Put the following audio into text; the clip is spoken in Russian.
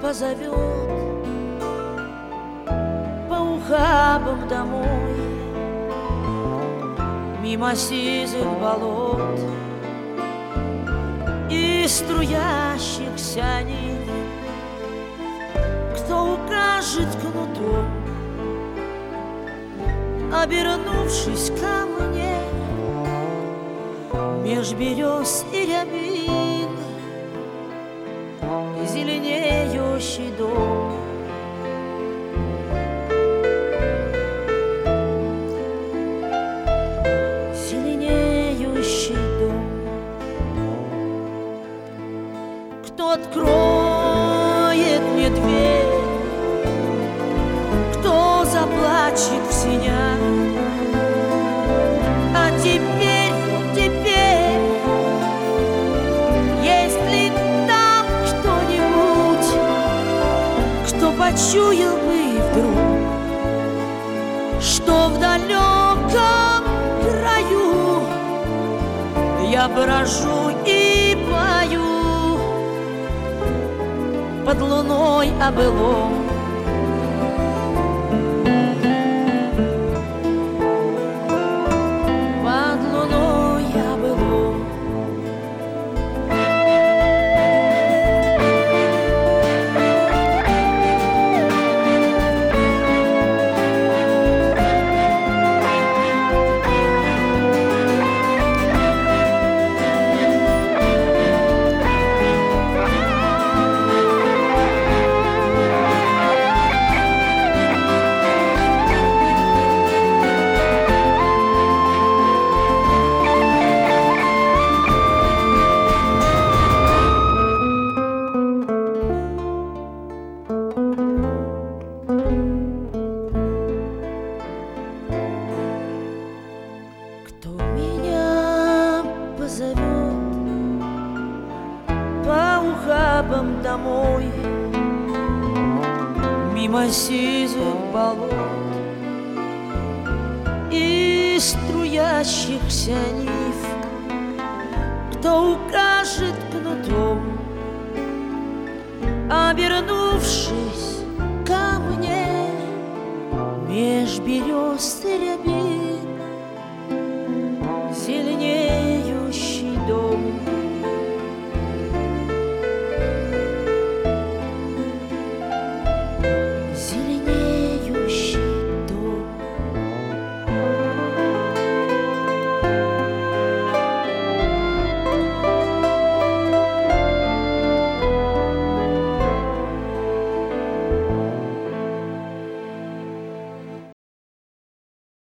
позовет по ухабам домой, мимо сизых болот и струящихся нив, кто укажет кнутом, обернувшись ко мне, меж берез и рябин зеленеющий дом. Зеленеющий дом. Кто откроет мне дверь, кто заплачет в синях? А теперь, есть ли там кто-нибудь, кто почуял бы вдруг, что в далеком краю я брожу и пою под луной о былом? Кто меня позовет по ухабам домой, мимо сизых болот и струящихся нив, кто укажет кнутом, обернувшись ко мне, меж берез и рябин